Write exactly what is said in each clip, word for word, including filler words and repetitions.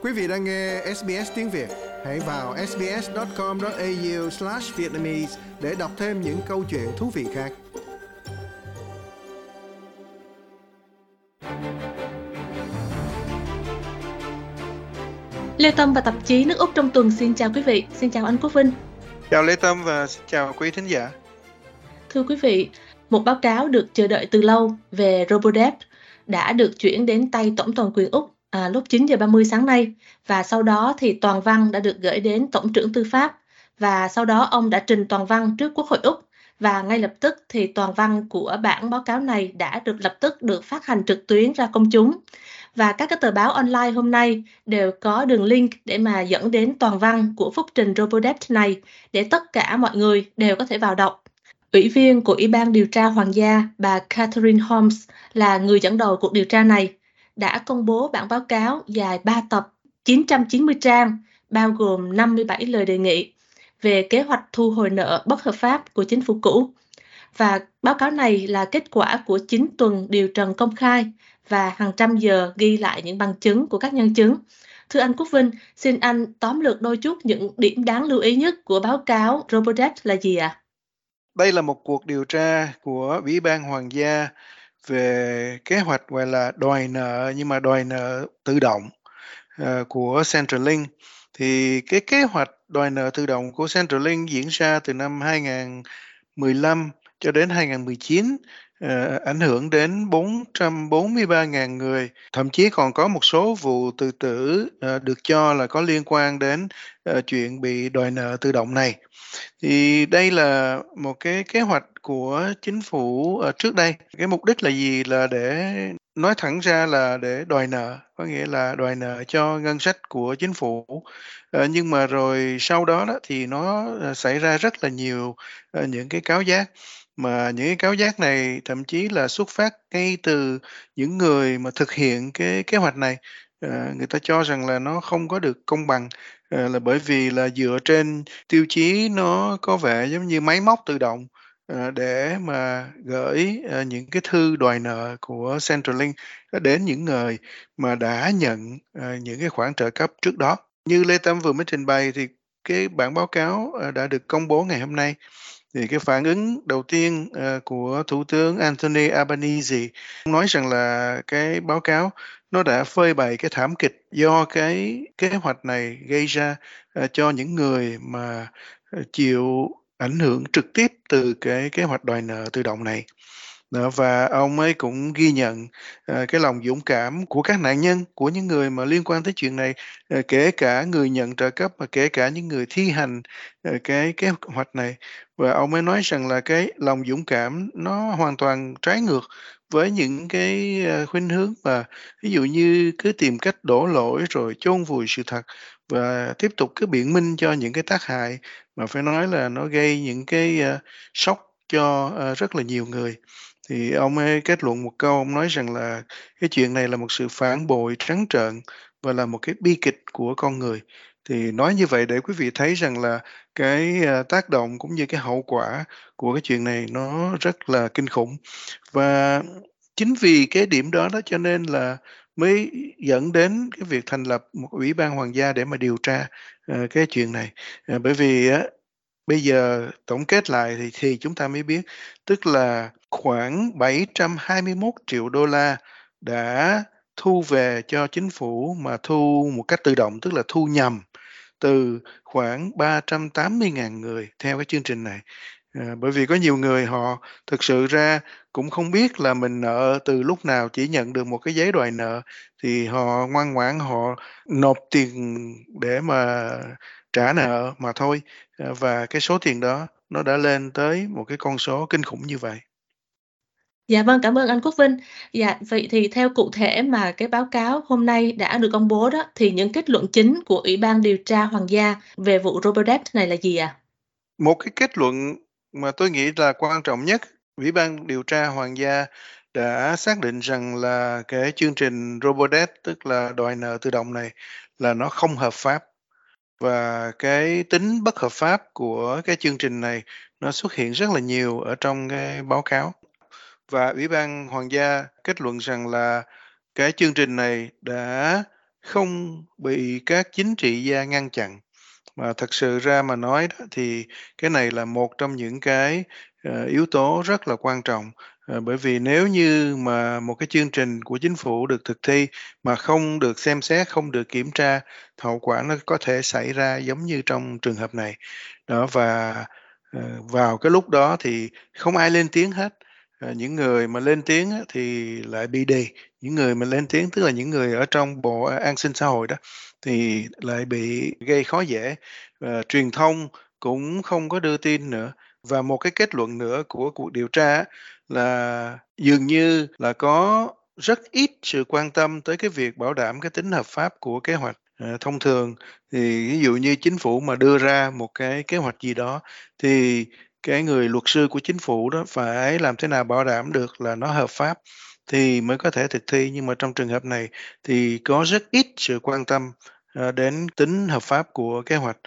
Quý vị đang nghe ét bê ét tiếng Việt. Hãy vào ét bê ét chấm com chấm a u slash vietnamese để đọc thêm những câu chuyện thú vị khác. Lê Tâm và tạp chí Nước Úc trong tuần xin chào quý vị. Xin chào anh Quốc Vinh. Chào Lê Tâm và xin chào quý thính giả. Thưa quý vị, một báo cáo được chờ đợi từ lâu về Robodebt đã được chuyển đến tay Tổng toàn quyền Úc à, lúc chín giờ ba mươi sáng nay, và sau đó thì toàn văn đã được gửi đến Tổng trưởng Tư pháp, và sau đó ông đã trình toàn văn trước Quốc hội Úc, và ngay lập tức thì toàn văn của bản báo cáo này đã được lập tức được phát hành trực tuyến ra công chúng. Và các cái tờ báo online hôm nay đều có đường link để mà dẫn đến toàn văn của phúc trình Robodebt này để tất cả mọi người đều có thể vào đọc. Ủy viên của Ủy ban điều tra Hoàng gia, bà Catherine Holmes, là người dẫn đầu cuộc điều tra này, đã công bố bản báo cáo dài ba tập, chín trăm chín mươi trang, bao gồm năm mươi bảy lời đề nghị về kế hoạch thu hồi nợ bất hợp pháp của chính phủ cũ. Và báo cáo này là kết quả của chín tuần điều trần công khai và hàng trăm giờ ghi lại những bằng chứng của các nhân chứng. Thưa anh Quốc Vinh, xin anh tóm lược đôi chút những điểm đáng lưu ý nhất của báo cáo Robodebt là gì ạ? À? Đây là một cuộc điều tra của Ủy ban Hoàng gia về kế hoạch gọi là đòi nợ, nhưng mà đòi nợ tự động uh, của Centrelink. Thì cái kế hoạch đòi nợ tự động của Centrelink diễn ra từ năm hai không một lăm cho đến hai không một chín, uh, ảnh hưởng đến bốn trăm bốn mươi ba nghìn người. Thậm chí còn có một số vụ tự tử uh, được cho là có liên quan đến uh, chuyện bị đòi nợ tự động này. Thì đây là một cái kế hoạch của chính phủ uh, trước đây. Cái mục đích là gì? Là để nói thẳng ra là để đòi nợ, có nghĩa là đòi nợ cho ngân sách của chính phủ. Uh, nhưng mà rồi sau đó, đó thì nó uh, xảy ra rất là nhiều uh, những cái cáo giác, mà những cái cáo giác này thậm chí là xuất phát ngay từ những người mà thực hiện cái kế hoạch này. Uh, người ta cho rằng là nó không có được công bằng, uh, là bởi vì là dựa trên tiêu chí nó có vẻ giống như máy móc tự động uh, để mà gửi uh, những cái thư đòi nợ của Centrelink đến những người mà đã nhận uh, những cái khoản trợ cấp trước đó. Như Lê Tâm vừa mới trình bày thì cái bản báo cáo uh, đã được công bố ngày hôm nay. Thì cái phản ứng đầu tiên uh, của Thủ tướng Anthony Albanese nói rằng là cái báo cáo nó đã phơi bày cái thảm kịch do cái kế hoạch này gây ra uh, cho những người mà uh, chịu ảnh hưởng trực tiếp từ cái kế hoạch đòi nợ tự động này. Đó, và ông ấy cũng ghi nhận uh, cái lòng dũng cảm của các nạn nhân, của những người mà liên quan tới chuyện này, uh, kể cả người nhận trợ cấp và kể cả những người thi hành uh, cái kế hoạch này. Và ông ấy nói rằng là cái lòng dũng cảm nó hoàn toàn trái ngược với những cái uh, khuynh hướng mà ví dụ như cứ tìm cách đổ lỗi rồi chôn vùi sự thật và tiếp tục cứ biện minh cho những cái tác hại mà phải nói là nó gây những cái uh, sốc cho uh, rất là nhiều người. Thì ông ấy kết luận một câu, ông nói rằng là cái chuyện này là một sự phản bội trắng trợn và là một cái bi kịch của con người. Thì nói như vậy để quý vị thấy rằng là cái uh, tác động cũng như cái hậu quả của cái chuyện này nó rất là kinh khủng. Và chính vì cái điểm đó đó cho nên là mới dẫn đến cái việc thành lập một ủy ban hoàng gia để mà điều tra uh, cái chuyện này. Uh, bởi vì á, bây giờ tổng kết lại thì, thì chúng ta mới biết, tức là khoảng bảy trăm hai mươi mốt triệu đô la đã thu về cho chính phủ mà thu một cách tự động, tức là thu nhầm từ khoảng ba trăm tám mươi nghìn người theo cái chương trình này. À, bởi vì có nhiều người họ thực sự ra cũng không biết là mình nợ từ lúc nào, chỉ nhận được một cái giấy đòi nợ thì họ ngoan ngoãn họ nộp tiền để mà trả nợ mà thôi. À, và cái số tiền đó nó đã lên tới một cái con số kinh khủng như vậy. Dạ vâng, cảm ơn anh Quốc Vinh. Dạ, vậy thì theo cụ thể mà cái báo cáo hôm nay đã được công bố đó, thì những kết luận chính của Ủy ban điều tra Hoàng gia về vụ Robodebt này là gì ạ? À? Một cái kết luận mà tôi nghĩ là quan trọng nhất, Ủy ban điều tra Hoàng gia đã xác định rằng là cái chương trình Robodebt, tức là đòi nợ tự động này, là nó không hợp pháp. Và cái tính bất hợp pháp của cái chương trình này nó xuất hiện rất là nhiều ở trong cái báo cáo. Và Ủy ban Hoàng gia kết luận rằng là cái chương trình này đã không bị các chính trị gia ngăn chặn. Mà thật sự ra mà nói đó, thì cái này là một trong những cái, ờ, yếu tố rất là quan trọng, ờ, bởi vì nếu như mà một cái chương trình của chính phủ được thực thi mà không được xem xét, không được kiểm tra, hậu quả nó có thể xảy ra giống như trong trường hợp này. Đó, và, ờ, vào cái lúc đó thì không ai lên tiếng hết, ờ, những người mà lên tiếng á thì lại bị đì, những người mà lên tiếng, tức là những người ở trong Bộ An sinh xã hội đó, thì lại bị gây khó dễ, ờ, truyền thông cũng không có đưa tin nữa. Và một cái kết luận nữa của cuộc điều tra á là dường như là có rất ít sự quan tâm tới cái việc bảo đảm cái tính hợp pháp của kế hoạch. Ờ, thông thường thì ví dụ như chính phủ mà đưa ra một cái kế hoạch gì đó, thì cái người luật sư của chính phủ đó phải làm thế nào bảo đảm được là nó hợp pháp thì mới có thể thực thi. Nhưng mà trong trường hợp này thì có rất ít sự quan tâm, ờ, đến tính hợp pháp của kế hoạch.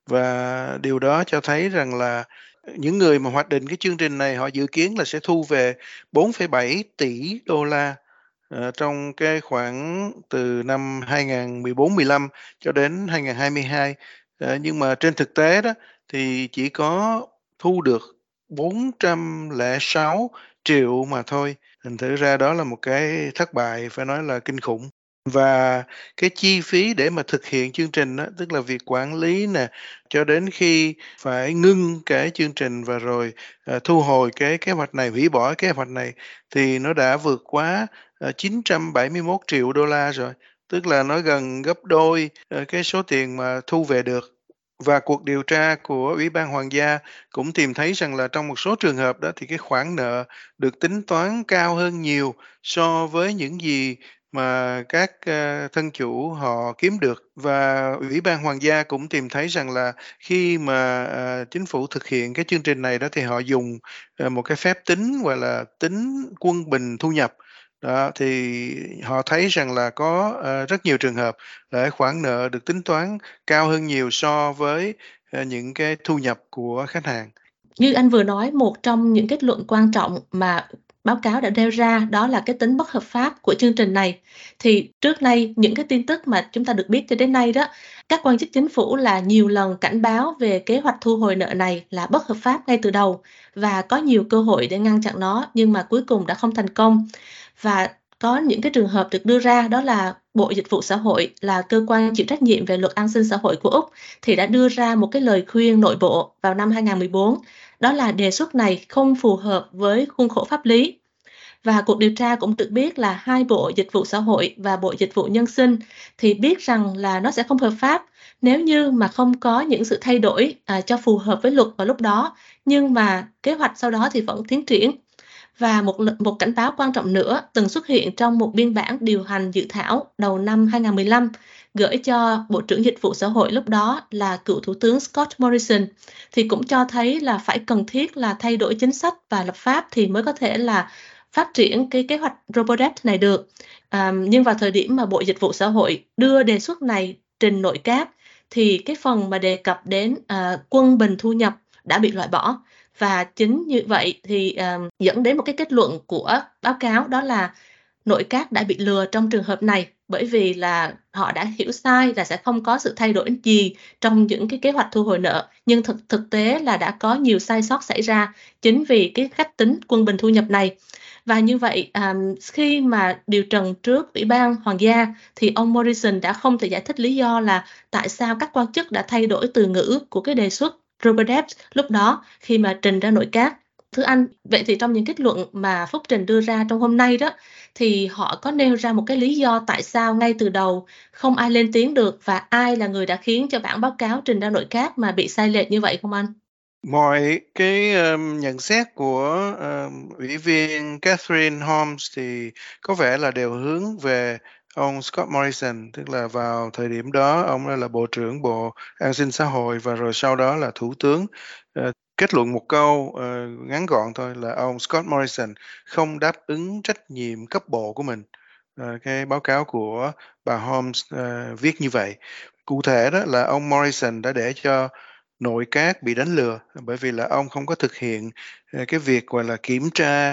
Và điều đó cho thấy rằng là, ờ, những người mà hoạch định cái chương trình này họ dự kiến là sẽ thu về bốn phẩy bảy tỷ đô la, ờ, trong cái khoảng từ năm hai ngàn mười bốn mười lăm cho đến hai ngàn hai mươi hai. Ờ, nhưng mà trên thực tế đó thì chỉ có thu được bốn trăm lẻ sáu triệu mà thôi, thành thử ra đó là một cái thất bại phải nói là kinh khủng. Và cái chi phí để mà thực hiện chương trình á, tức là việc quản lý nè, cho đến khi phải ngưng cái chương trình và rồi, ờ, thu hồi cái kế hoạch này, hủy bỏ kế hoạch này thì nó đã vượt quá, ờ, chín trăm bảy mươi mốt triệu đô la rồi, tức là nó gần gấp đôi, ờ, cái số tiền mà thu về được. Và cuộc điều tra của Ủy ban Hoàng gia cũng tìm thấy rằng là trong một số trường hợp đó thì cái khoản nợ được tính toán cao hơn nhiều so với những gì mà các, a, thân chủ họ kiếm được. Và Ủy ban Hoàng gia cũng tìm thấy rằng là khi mà, à, chính phủ thực hiện cái chương trình này đó thì họ dùng, ờ, một cái phép tính, gọi là, tính quân bình thu nhập. Đó, thì họ thấy rằng là có, ờ, rất nhiều trường hợp là cái khoản nợ được tính toán cao hơn nhiều so với, ờ, những cái thu nhập của khách hàng. Như anh vừa nói, một trong những kết luận quan trọng mà báo cáo đã nêu ra đó là cái tính bất hợp pháp của chương trình này. Thì trước nay, những cái tin tức mà chúng ta được biết cho đến nay đó, các quan chức chính phủ là nhiều lần cảnh báo về kế hoạch thu hồi nợ này là bất hợp pháp ngay từ đầu và có nhiều cơ hội để ngăn chặn nó, nhưng mà cuối cùng đã không thành công. Và có những cái trường hợp được đưa ra đó là Bộ Dịch vụ Xã hội là cơ quan chịu trách nhiệm về luật an sinh xã hội của Úc thì đã đưa ra một cái lời khuyên nội bộ vào năm hai ngàn mười bốn, đó là đề xuất này không phù hợp với khuôn khổ pháp lý. Và cuộc điều tra cũng được biết là hai Bộ Dịch vụ Xã hội và Bộ Dịch vụ Nhân sinh thì biết rằng là nó sẽ không hợp pháp nếu như mà không có những sự thay đổi, à, cho phù hợp với luật vào lúc đó, nhưng mà kế hoạch sau đó thì vẫn tiến triển. Và một l một cảnh báo quan trọng nữa từng xuất hiện trong một biên bản điều hành dự thảo đầu năm hai ngàn mười lăm gửi cho Bộ trưởng Dịch vụ Xã hội lúc đó là cựu Thủ tướng Scott Morrison, thì cũng cho thấy là phải cần thiết là thay đổi chính sách và lập pháp thì mới có thể là phát triển cái kế hoạch Robodebt này được. À, nhưng vào thời điểm mà Bộ Dịch vụ Xã hội đưa đề xuất này trình nội các thì cái phần mà đề cập đến, à, quân bình thu nhập đã bị loại bỏ. Và chính như vậy thì, ờ, dẫn đến một cái kết luận của báo cáo đó là nội các đã bị lừa trong trường hợp này, bởi vì là họ đã hiểu sai là sẽ không có sự thay đổi gì trong những cái kế hoạch thu hồi nợ, nhưng thực thực tế là đã có nhiều sai sót xảy ra chính vì cái cách tính quân bình thu nhập này. Và như vậy, à, khi mà điều trần trước Ủy ban Hoàng gia thì ông Morrison đã không thể giải thích lý do là tại sao các quan chức đã thay đổi từ ngữ của cái đề xuất Robodebt lúc đó khi mà trình ra nội các. Thưa anh, vậy thì trong những kết luận mà Phúc Trình đưa ra trong hôm nay đó, thì họ có nêu ra một cái lý do tại sao ngay từ đầu không ai lên tiếng được và ai là người đã khiến cho bản báo cáo trình ra nội các mà bị sai lệch như vậy không anh? Mọi cái, ờm, nhận xét của, ờm, Ủy viên Catherine Holmes thì có vẻ là đều hướng về ông Scott Morrison, tức là vào thời điểm đó ông ấy là Bộ trưởng Bộ An sinh xã hội và rồi sau đó là Thủ tướng. Ờ, kết luận một câu, ờ, ngắn gọn thôi là ông Scott Morrison không đáp ứng trách nhiệm cấp bộ của mình. Ờ, cái báo cáo của bà Holmes, ờ, viết như vậy. Cụ thể đó là ông Morrison đã để cho nội các bị đánh lừa, bởi vì là ông không có thực hiện, ờ, cái việc, gọi là, kiểm tra,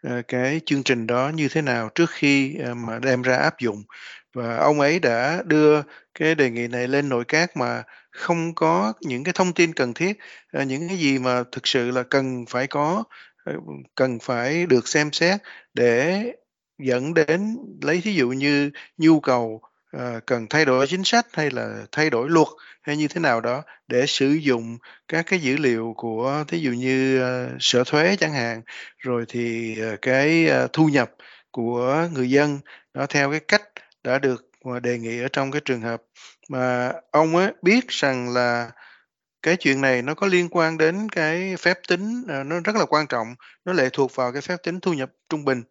uh, cái chương trình đó như thế nào trước khi uh, mà đem ra áp dụng. Và ông ấy đã đưa cái đề nghị này lên nội các mà không có những cái thông tin cần thiết, uh, những cái gì mà thực sự là cần phải có, uh, cần phải được xem xét để dẫn đến, lấy thí dụ như nhu cầu uh, cần thay đổi chính sách hay là thay đổi luật hay như thế nào đó để sử dụng các cái dữ liệu của thí dụ như uh, sở thuế chẳng hạn, rồi thì uh, cái uh, thu nhập của người dân đó theo cái cách đã được mà đề nghị ở trong cái trường hợp mà ông ấy biết rằng là cái chuyện này nó có liên quan đến cái phép tính, ờ, nó rất là quan trọng, nó lệ thuộc vào cái phép tính thu nhập trung bình.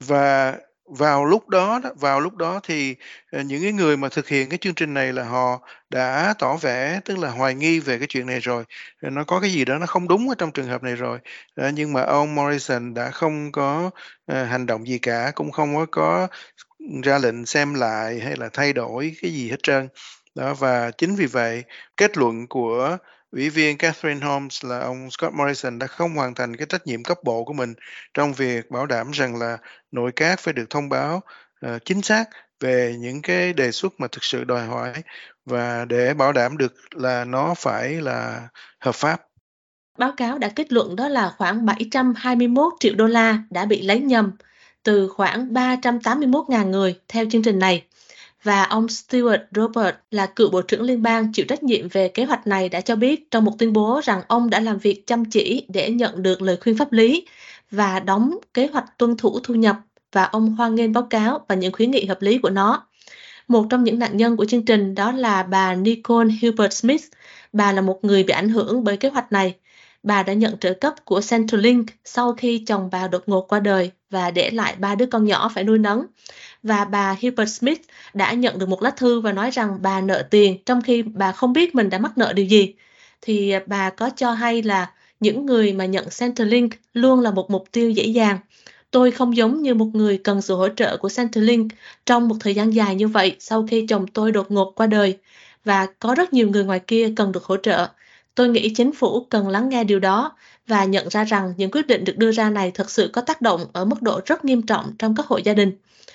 Và vào lúc đó đó, vào lúc đó thì, ờ, những cái người mà thực hiện cái chương trình này là họ đã tỏ vẻ, tức là hoài nghi về cái chuyện này rồi, ờ, nó có cái gì đó nó không đúng ở trong trường hợp này rồi. Ờ, nhưng mà ông Morrison đã không có, ờ, hành động gì cả, cũng không có có ra lệnh xem lại hay là thay đổi cái gì hết trơn. Đó, và chính vì vậy, kết luận của Ủy viên Catherine Holmes là ông Scott Morrison đã không hoàn thành cái trách nhiệm cấp bộ của mình trong việc bảo đảm rằng là nội các phải được thông báo uh, chính xác về những cái đề xuất mà thực sự đòi hỏi và để bảo đảm được là nó phải là hợp pháp. Báo cáo đã kết luận đó là khoảng bảy trăm hai mươi mốt triệu đô la đã bị lấy nhầm từ khoảng ba trăm tám mươi mốt nghìn người theo chương trình này. Và ông Stuart Robert là cựu Bộ trưởng Liên bang chịu trách nhiệm về kế hoạch này đã cho biết trong một tuyên bố rằng ông đã làm việc chăm chỉ để nhận được lời khuyên pháp lý và đóng kế hoạch tuân thủ thu nhập, và ông hoan nghênh báo cáo và những khuyến nghị hợp lý của nó. Một trong những nạn nhân của chương trình đó là bà Nicole Hubert Smith. Bà là một người bị ảnh hưởng bởi kế hoạch này. Bà đã nhận trợ cấp của Centrelink sau khi chồng bà đột ngột qua đời và để lại ba đứa con nhỏ phải nuôi nấng. Và bà Hubert Smith đã nhận được một lá thư và nói rằng bà nợ tiền trong khi bà không biết mình đã mắc nợ điều gì. Thì bà có cho hay là những người mà nhận Centrelink luôn là một mục tiêu dễ dàng. Tôi không giống như một người cần sự hỗ trợ của Centrelink trong một thời gian dài như vậy sau khi chồng tôi đột ngột qua đời. Và có rất nhiều người ngoài kia cần được hỗ trợ. Tôi nghĩ chính phủ cần lắng nghe điều đó và nhận ra rằng những quyết định được đưa ra này thực sự có tác động ở mức độ rất nghiêm trọng trong các hộ gia đình.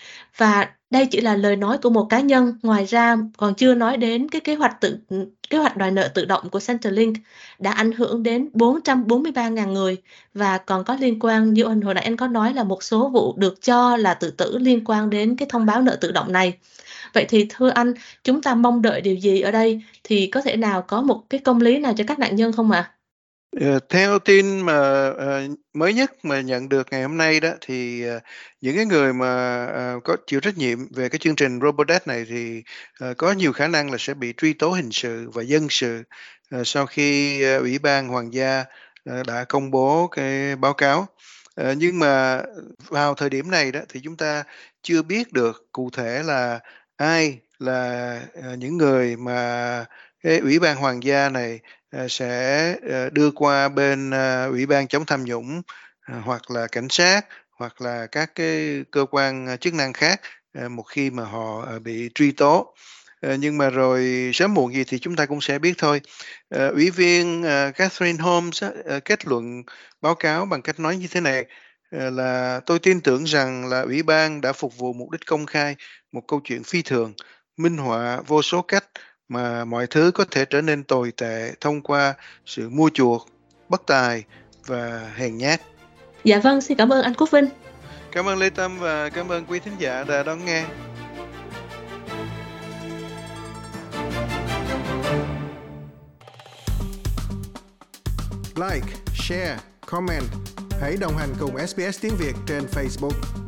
Và đây chỉ là lời nói của một cá nhân, ngoài ra còn chưa nói đến cái kế hoạch tự kế hoạch đòi nợ tự động của Centrelink đã ảnh hưởng đến bốn trăm bốn mươi ba nghìn người và còn có liên quan, như anh hồi nãy anh có nói, là một số vụ được cho là tự tử liên quan đến cái thông báo nợ tự động này. Vậy thì thưa anh, chúng ta mong đợi điều gì ở đây? Thì có thể nào có một cái công lý nào cho các nạn nhân không ạ? À? Theo tin mà uh, mới nhất mà nhận được ngày hôm nay đó thì uh, những cái người mà uh, có chịu trách nhiệm về cái chương trình Robodebt này thì uh, có nhiều khả năng là sẽ bị truy tố hình sự và dân sự uh, sau khi uh, Ủy ban Hoàng gia uh, đã công bố cái báo cáo. Uh, nhưng mà vào thời điểm này đó thì chúng ta chưa biết được cụ thể là ai là uh, những người mà cái Ủy ban Hoàng gia này uh, sẽ uh, đưa qua bên uh, Ủy ban chống tham nhũng uh, hoặc là cảnh sát hoặc là các cái cơ quan chức năng khác uh, một khi mà họ uh, bị truy tố. Uh, nhưng mà rồi sớm muộn gì thì chúng ta cũng sẽ biết thôi. Uh, Ủy viên uh, Catherine Holmes uh, kết luận báo cáo bằng cách nói như thế này, uh, là tôi tin tưởng rằng là Ủy ban đã phục vụ mục đích công khai một câu chuyện phi thường, minh họa vô số cách mà mọi thứ có thể trở nên tồi tệ thông qua sự mua chuộc, bất tài và hèn nhát. Dạ vâng, xin cảm ơn anh Quốc Vinh. Cảm ơn Lê Tâm và cảm ơn quý thính giả đã đón nghe. Like, share, comment. Hãy đồng hành cùng ét bê ét Tiếng Việt trên Facebook.